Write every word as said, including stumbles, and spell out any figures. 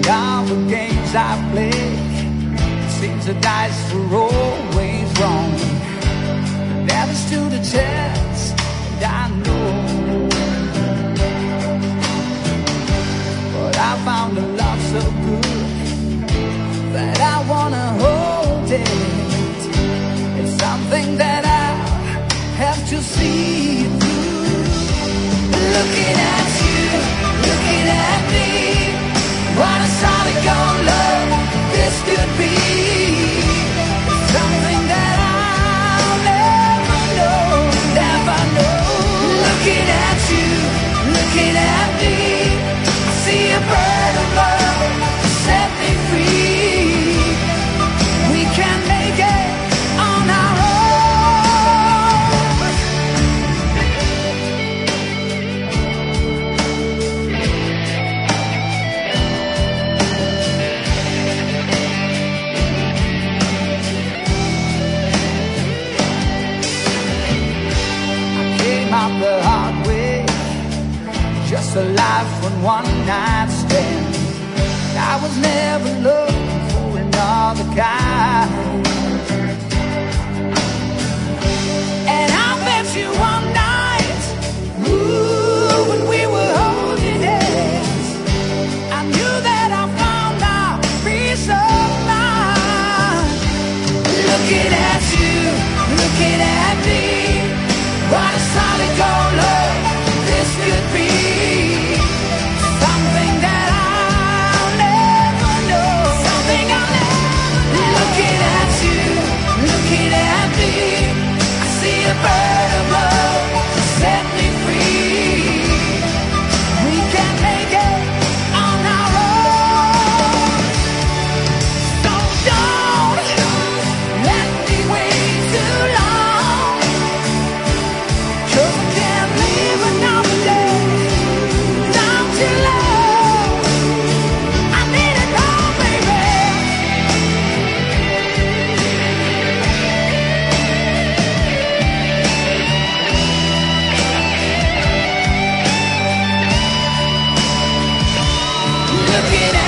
all the games I play, it seems the dice were always wrong. Never stood a chance, and I know. But I found a love so good that I wanna hold it. It's something that I have to see through. Looking at you, looking at me, what a solid gold love this could be. Something that I'll never know, never know. Looking at you, looking at me, I see a bird of love set me free. We can make it on our own. The hard way, just a life on one night stand. I was never looking for another guy, and I bet you one night, ooh, when we were holding hands, I knew that I found our peace of mind. Looking at you, looking at me, what a solid gold love this could be. Something that I'll never know, something I'll never know. Looking at you, looking at me, I see a bird of love set me free. We can make it on our own. So don't let me wait too long, 'cause I can't live another day without your love. I need it all, baby. Looking at